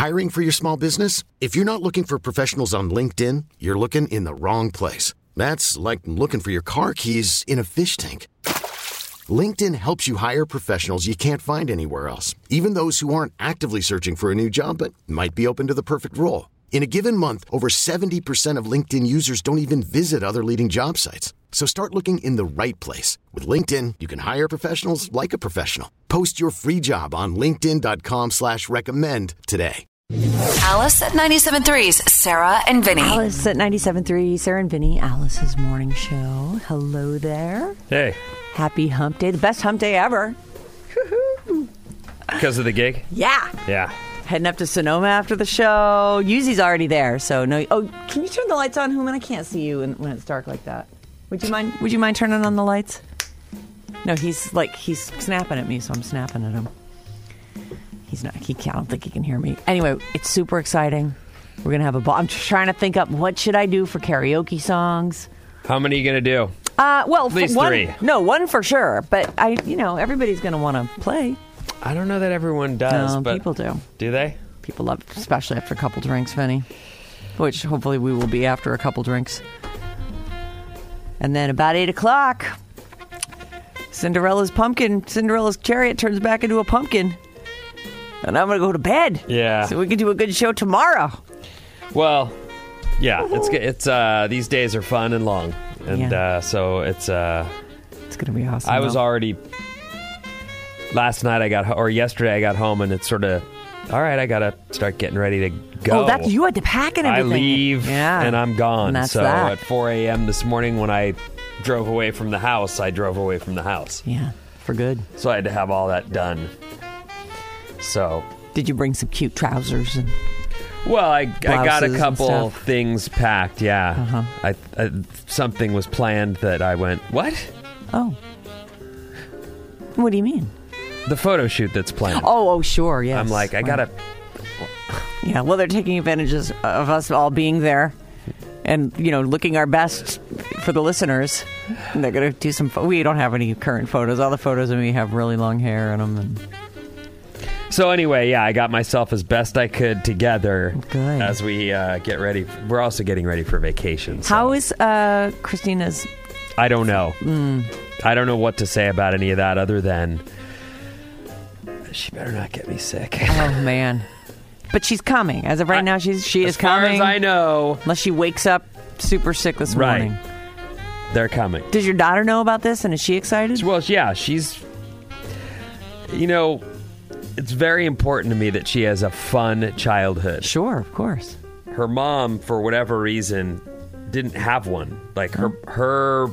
Hiring for your small business? If you're not looking for professionals on LinkedIn, you're looking in the wrong place. That's like looking for your car keys in a fish tank. LinkedIn helps you hire professionals you can't find anywhere else, even those who aren't actively searching for a new job but might be open to the perfect role. In a given month, over 70% of LinkedIn users don't even visit other leading job sites. So start looking in the right place. With LinkedIn, you can hire professionals like a professional. Post your free job on linkedin.com/recommend today. Alice at 97.3's Sarah and Vinny. Alice at 97.3, Sarah and Vinny, Alice's morning show. Hello there. Hey. Happy hump day. The best hump day ever. Because of the gig? Yeah. Yeah. Heading up to Sonoma after the show. Yuzi's already there, so no. Oh, can you turn the lights on, Human? I can't see you when it's dark like that. Would you mind turning on the lights? No, he's snapping at me, so I'm snapping at him. He's not. I don't think he can hear me. Anyway, it's super exciting. We're gonna have a ball. I'm just trying to think up what should I do for karaoke songs. How many are you gonna do? Well, at least one, 3. No, one for sure. But everybody's gonna want to play. I don't know that everyone does. No, but people do. Do they? People love it, especially after a couple drinks, Vinny. Which hopefully we will be after a couple drinks. And then about 8 o'clock, Cinderella's chariot turns back into a pumpkin. And I'm going to go to bed. Yeah. So we can do a good show tomorrow. Well, yeah. It's these days are fun and long. And so it's going to be awesome. I was already... yesterday I got home and it's sort of, all right, I got to start getting ready to go. Oh, you had to pack and everything. I leave and I'm gone. And that's so that. at 4 a.m. this morning when I drove away from the house, Yeah, for good. So I had to have all that done. So. Did you bring some cute trousers? Well, I got a couple stuff? things packed, yeah. Uh-huh. I something was planned that I went, what? Oh. What do you mean? The photo shoot that's planned. Oh, sure, yes. I'm like, I gotta... Yeah, well, they're taking advantage of us all being there and, looking our best for the listeners. And they're going to do some... We don't have any current photos. All the photos of me have really long hair in them. And... So anyway, yeah, I got myself as best I could together as we get ready. We're also getting ready for vacation. So. How is Christina's... I don't know. I don't know what to say about any of that other than... She better not get me sick. Oh, man. But she's coming. As of right now, she is coming. As far as I know. Unless she wakes up super sick this morning. They're coming. Does your daughter know about this, and is she excited? Well, yeah, she's... it's very important to me that she has a fun childhood. Sure, of course. Her mom, for whatever reason, didn't have one. Like, her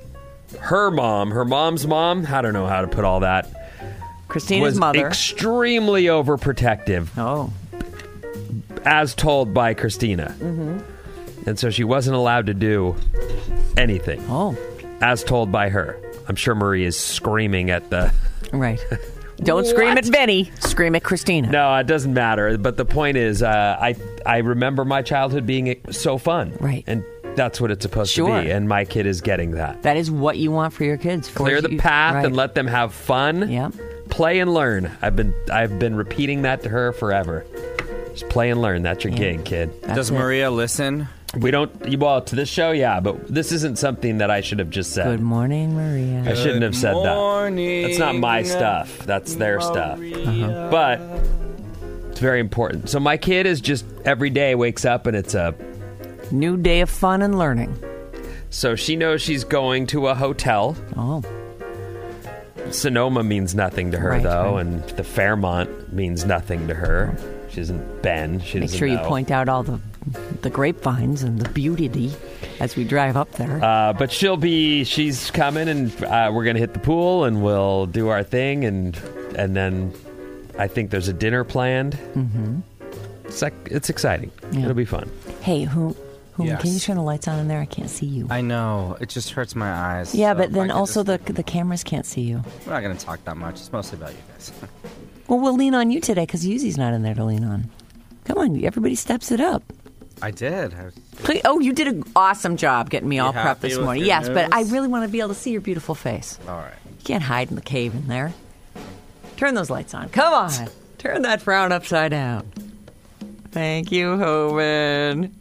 mom's mom, I don't know how to put all that... Christina's mother. Extremely overprotective. Oh. As told by Christina. Mm-hmm. And so she wasn't allowed to do anything. Oh. As told by her. I'm sure Marie is screaming at the... Right. Don't scream at Vinny. Scream at Christina. No, it doesn't matter. But the point is, I remember my childhood being so fun. Right. And that's what it's supposed to be. And my kid is getting that. That is what you want for your kids. Clear the path and let them have fun. Yep. Play and learn. I've been repeating that to her forever. Just play and learn. That's your gig, kid. Does Maria listen? We don't... Well, to this show, yeah, but this isn't something that I should have just said. Good morning, Maria. I shouldn't have said that. That's not my stuff. That's their stuff. But it's very important. So my kid is just every day wakes up and it's a... new day of fun and learning. So she knows she's going to a hotel. Oh. Sonoma means nothing to her, though, and the Fairmont means nothing to her. She doesn't bend. She doesn't know. Make sure you point out all the grapevines and the beauty as we drive up there. But she's coming, and we're going to hit the pool, and we'll do our thing, and then I think there's a dinner planned. Mm-hmm. It's exciting. Yeah. It'll be fun. Hey, yes. Can you turn the lights on in there? I can't see you. I know. It just hurts my eyes. Yeah, so but then also the cameras can't see you. We're not going to talk that much. It's mostly about you guys. Well, we'll lean on you today because Yuzi's not in there to lean on. Come on, everybody steps it up. I did. Oh, you did an awesome job getting me all prepped this morning. Yes, news? But I really want to be able to see your beautiful face. All right. You can't hide in the cave in there. Turn those lights on. Come on. Turn that frown upside down. Thank you, Homan.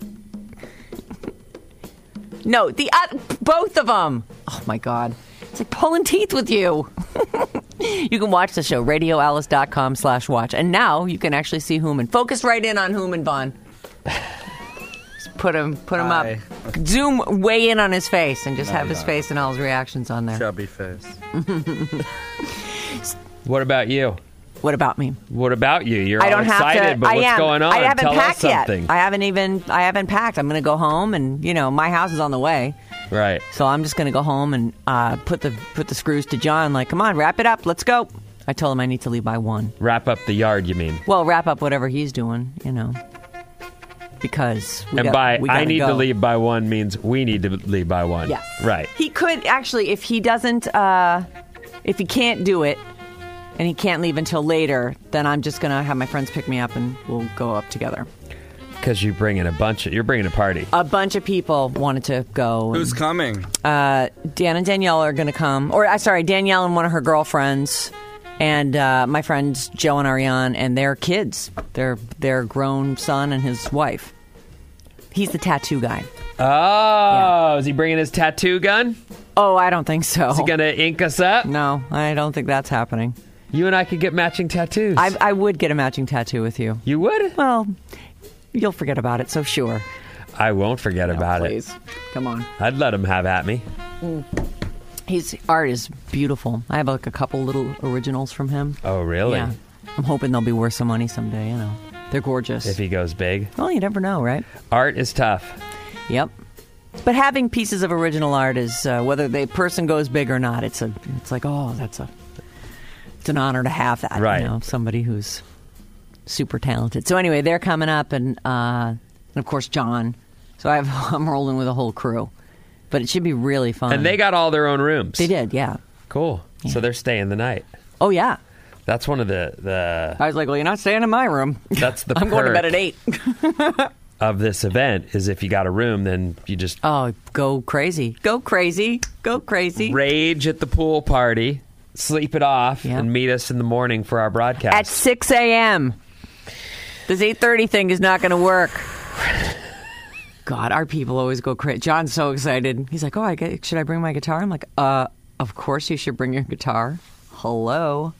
No, both of them. Oh, my God. It's like pulling teeth with you. You can watch the show, radioalice.com/watch. And now you can actually see Human. Focus right in on Human, Vaughn. Just put him up. Zoom way in on his face and just have his face and all his reactions on there. Chubby face. What about you? What about me? What about you? You're I don't all excited, have to, but what's going on? I haven't Tell packed us something. yet. I haven't packed. I'm going to go home and, my house is on the way. Right. So I'm just going to go home and put the screws to John. Like, come on, wrap it up. Let's go. I told him I need to leave by 1. Wrap up the yard, you mean? Well, wrap up whatever he's doing, because we I need go. to leave by 1 means we need to leave by 1. Yes. Right. He could actually, if he doesn't, if he can't do it, and he can't leave until later, then I'm just going to have my friends pick me up and we'll go up together. Because you're bringing a party. A bunch of people wanted to go. Who's coming? Dan and Danielle are going to come. Danielle and one of her girlfriends. And my friends Joe and Ariane and their kids. Their grown son and his wife. He's the tattoo guy. Oh, Is he bringing his tattoo gun? Oh, I don't think so. Is he going to ink us up? No, I don't think that's happening. You and I could get matching tattoos. I would get a matching tattoo with you. You would? Well, you'll forget about it, so sure. I won't forget about please. it. Come on. I'd let him have at me. His art is beautiful. I have a couple little originals from him. Oh, really? Yeah. I'm hoping they'll be worth some money someday, They're gorgeous. If he goes big. Well, you never know, right? Art is tough. Yep. But having pieces of original art is, whether the person goes big or not, it's like, it's an honor to have that. Right. Somebody who's super talented. So anyway, they're coming up, and of course John. So I'm rolling with a whole crew, but it should be really fun. And they got all their own rooms. They did, yeah. Cool. Yeah. So they're staying the night. Oh yeah. That's one of the. I was like, well, you're not staying in my room. That's the. I'm going to bed at 8. Of this event is if you got a room, then you just go crazy, go crazy, go crazy. Rage at the pool party. Sleep it off and meet us in the morning for our broadcast. At 6 a.m. This 8:30 thing is not going to work. God, our people always go crazy. John's so excited. He's like, should I bring my guitar? I'm like, of course you should bring your guitar. Hello.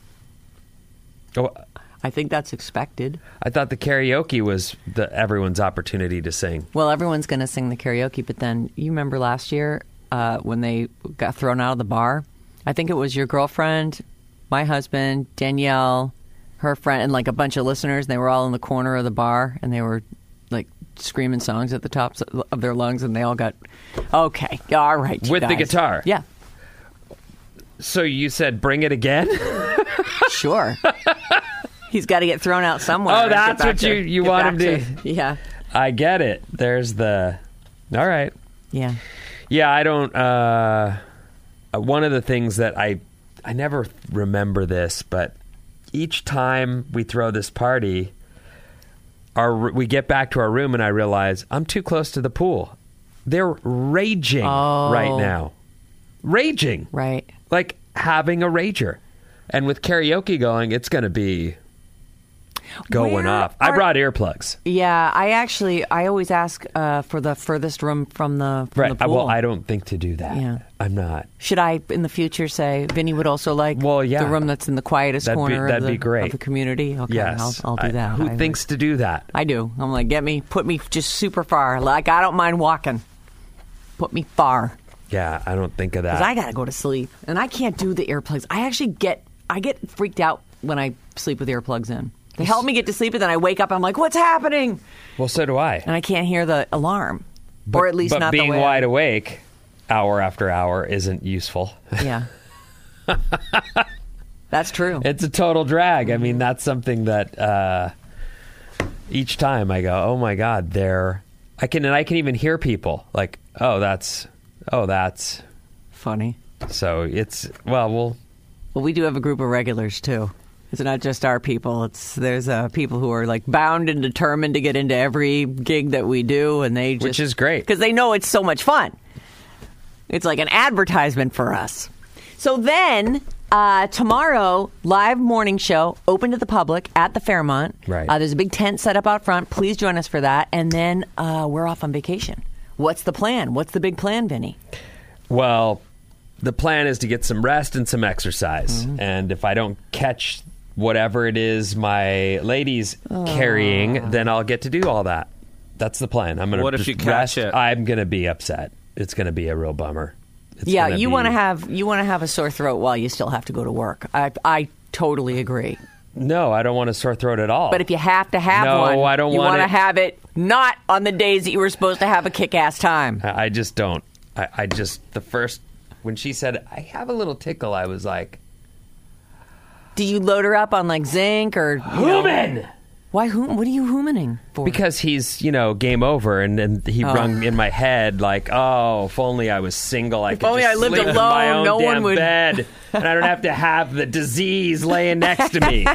Oh, I think that's expected. I thought the karaoke was everyone's opportunity to sing. Well, everyone's going to sing the karaoke, but then you remember last year when they got thrown out of the bar? I think it was your girlfriend, my husband, Danielle, her friend, and like a bunch of listeners. And they were all in the corner of the bar, and they were like screaming songs at the tops of their lungs, and they all got, okay, all right, you with guys. the guitar. Yeah. So you said bring it again? Sure. He's got to get thrown out somewhere. Oh, that's what you want him to. Yeah. I get it. There's the. All right. Yeah. Yeah, I don't. One of the things that I never remember this, but each time we throw this party, we get back to our room and I realize I'm too close to the pool. They're raging right now. Raging. Right. Like having a rager. And with karaoke going, it's going to be going off. I brought earplugs. Yeah, I always ask for the furthest room from the pool. Well, I don't think to do that. Yeah. I'm not. Should I, in the future, say Vinny would also like the room that's in the quietest corner of the community? Okay, yes. I'll do that. Who thinks to do that? I do. I'm like, put me just super far. Like, I don't mind walking. Put me far. Yeah, I don't think of that. Because I got to go to sleep. And I can't do the earplugs. I get freaked out when I sleep with earplugs in. They help me get to sleep, and then I wake up and I'm like, what's happening? Well, so do I. And I can't hear the alarm. Or at least not the way. But being wide awake hour after hour isn't useful. Yeah. That's true. It's a total drag. I mean, that's something that each time I go, oh my God, I can even hear people like, oh, that's funny. So it's, well, we do have a group of regulars too. It's not just our people. There's people who are like bound and determined to get into every gig that we do, and which is great because they know it's so much fun. It's like an advertisement for us. So then Tomorrow, live morning show, open to the public at the Fairmont. Right. There's a big tent set up out front. Please join us for that. And then we're off on vacation. What's the plan? What's the big plan, Vinny? Well, the plan is to get some rest and some exercise. And if I don't catch whatever it is my lady's carrying, then I'll get to do all that. That's the plan. I'm going to What if you catch it? I'm going to be upset. It's going to be a real bummer. It's Yeah, gonna you be- want to have a sore throat while you still have to go to work. I totally agree. No, I don't want a sore throat at all. But if you have to have No, one, I don't you want want to it. have it not on the days that you were supposed to have a kick-ass time. I just don't. I just, when she said, I have a little tickle, I was like, Do you load her up on like zinc or Human! Why? What are you humaning for? Because he's, game over, and he rung in my head like, oh, if only I was single, I could only just I lived sleep in my alone, own no one damn would- bed, and I don't have to have the disease laying next to me.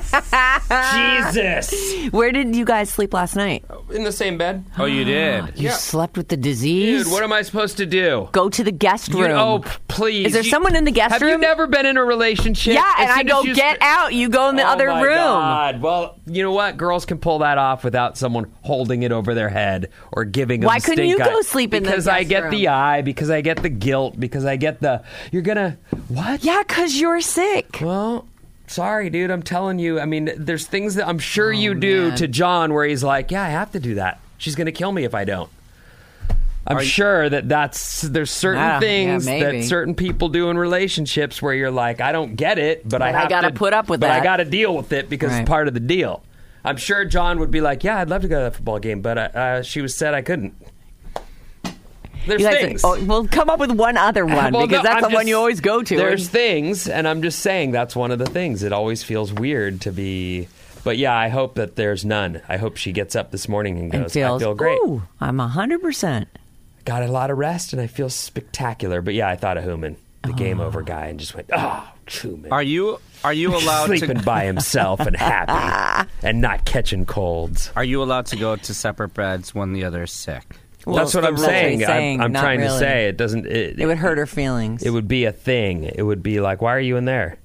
Jesus! Where did you guys sleep last night? In the same bed. Oh, you did? You slept with the disease? Dude, what am I supposed to do? Go to the guest room. Please. Is there someone in the guest have room? Have you never been in a relationship? Yeah, As and I soon go, as you get out. You go in the other my room. God. Well, you know what? Girls can pull that off without someone holding it over their head or giving them Why couldn't stink you eye. go sleep in the Because I guest get room? the eye, because I get the guilt, because I get the, you're gonna, what? Yeah, because you're sick. Well, sorry, dude. I'm telling you. I mean, there's things that I'm sure you do man. to John where he's like, yeah, I have to do that. She's going to kill me if I don't. I'm sure there's certain things maybe. that certain people do in relationships where you're like, I don't get it, but I But I have gotta to put up with but that. I got to deal with it because Right. it's part of the deal. I'm sure John would be like, yeah, I'd love to go to that football game, but she said I couldn't. There's You guys- things. well, come up with one other one Well, because no, that's the I'm one just- you always go to. There's things, and I'm just saying that's one of the things. It always feels weird to be. But yeah, I hope that there's none. I hope she gets up this morning and goes, I feel great. Ooh, I'm 100%. Got a lot of rest, and I feel spectacular. But yeah, I thought of Human, the game over guy, and just went, oh, Human. Are you allowed Sleeping to by himself and happy and not catching colds. Are you allowed to go to separate beds when the other is sick? Well, That's what I'm that's what saying. he's saying, I'm not trying to really. say it doesn't. It It would hurt her feelings. It would be a thing. It would be like, why are you in there?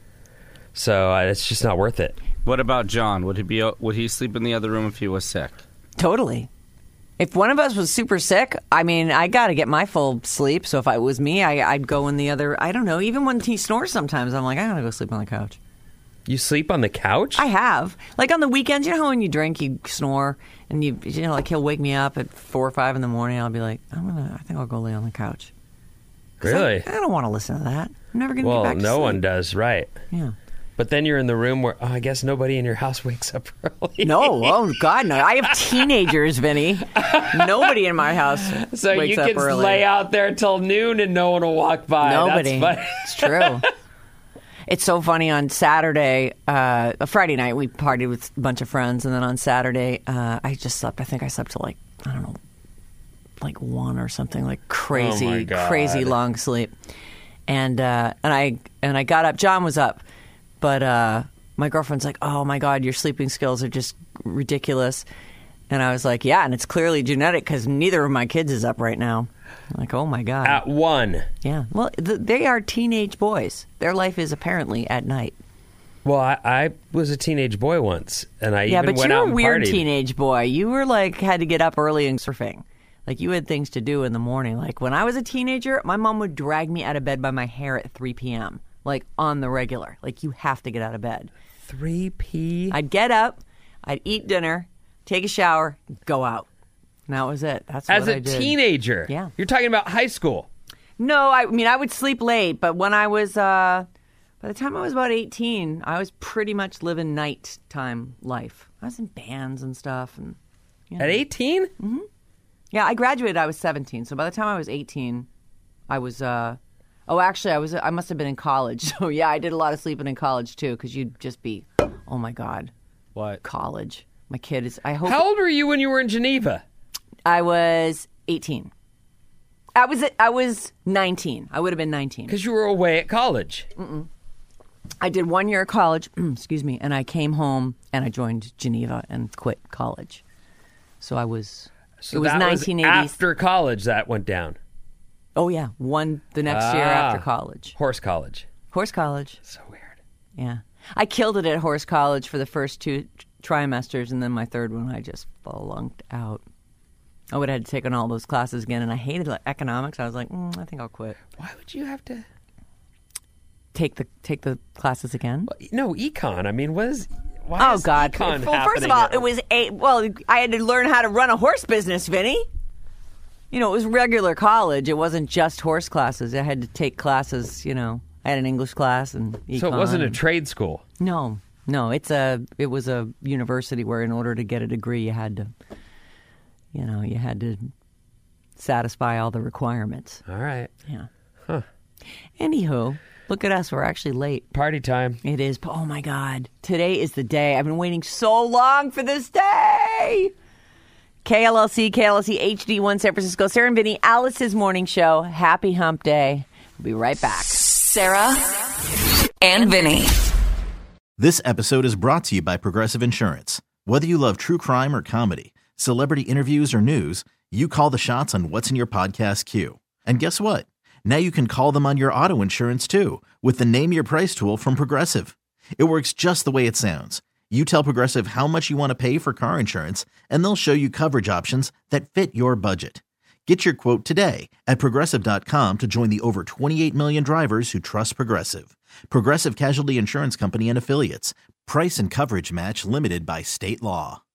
So it's just not worth it. What about John? Would he sleep in the other room if he was sick? Totally. If one of us was super sick, I mean, I got to get my full sleep. So if it was me, I'd go in the other. I don't know. Even when he snores sometimes, I'm like, I got to go sleep on the couch. You sleep on the couch? I have. Like on the weekends, you know how when you drink, you snore, and like he'll wake me up at 4 or 5 in the morning. I'll be like, I think I'll go lay on the couch. 'Cause Really? I don't want to listen to that. I'm never going to get Well, back to no sleep. one does, right? Yeah. But then you're in the room where, I guess nobody in your house wakes up early. No, oh God, no! I have teenagers, Vinny. Nobody in my house So wakes you up can early. lay out there till noon and no one will walk by. Nobody. That's funny. It's true. It's so funny. On Saturday, a Friday night, we partied with a bunch of friends, and then on Saturday, I just slept. I think I slept till I don't know, like 1 or something, like crazy, Oh my God. crazy long sleep. And I got up. John was up, but my girlfriend's like, "Oh my God, your sleeping skills are just ridiculous." And I was like, "Yeah, and it's clearly genetic because neither of my kids is up right now." I'm like, oh my God. At 1. Yeah. Well, they are teenage boys. Their life is apparently at night. Well, I was a teenage boy once, and I Yeah, even but went you're out a and weird partied. teenage boy. You were like, had to get up early and surfing. Like you had things to do in the morning. Like when I was a teenager, my mom would drag me out of bed by my hair at 3 p.m. Like on the regular. Like you have to get out of bed. 3 I'd get up, I'd eat dinner, take a shower, go out. And that was it. That's As what a I did. teenager? Yeah. You're talking about high school. No, I mean, I would sleep late, but when I was, by the time I was about 18, I was pretty much living nighttime life. I was in bands and stuff. And At 18? yeah, I graduated, I was 17. So by the time I was 18, I was, I must have been in college. So yeah, I did a lot of sleeping in college too, because you'd just be, oh my God, What? college. My kid is, I hope. How old were you when you were in Geneva? I was 18. I was 19. I would have been 19. Because you were away at college. I did 1 year of college, excuse me, and I came home and I joined Geneva and quit college. So I was, So it was that 1980s. after college that went down. Oh yeah, the next year after college. Horse college. Horse college. So weird. Yeah. I killed it at horse college for the first 2 trimesters, and then my third one I just flunked out. I would have had to take on all those classes again, and I hated economics. I was like, I think I'll quit. Why would you have to Take the classes again? No, econ. I mean, why Oh is God! econ Well, first of all, happening it was I had to learn how to run a horse business, Vinny. You know, it was regular college. It wasn't just horse classes. I had to take classes. You know, I had an English class and econ. So it wasn't a trade school. No. It was a university where, in order to get a degree, you had to satisfy all the requirements. All right. Yeah. Huh. Anywho, look at us. We're actually late. Party time. It is. Oh, my God. Today is the day. I've been waiting so long for this day. KLLC HD1 San Francisco. Sarah and Vinny, Alice's morning show. Happy hump day. We'll be right back. Sarah and Vinny. This episode is brought to you by Progressive Insurance. Whether you love true crime or comedy, celebrity interviews or news, you call the shots on what's in your podcast queue. And guess what? Now you can call them on your auto insurance too with the Name Your Price tool from Progressive. It works just the way it sounds. You tell Progressive how much you want to pay for car insurance, and they'll show you coverage options that fit your budget. Get your quote today at Progressive.com to join the over 28 million drivers who trust Progressive. Progressive Casualty Insurance Company and Affiliates. Price and coverage match limited by state law.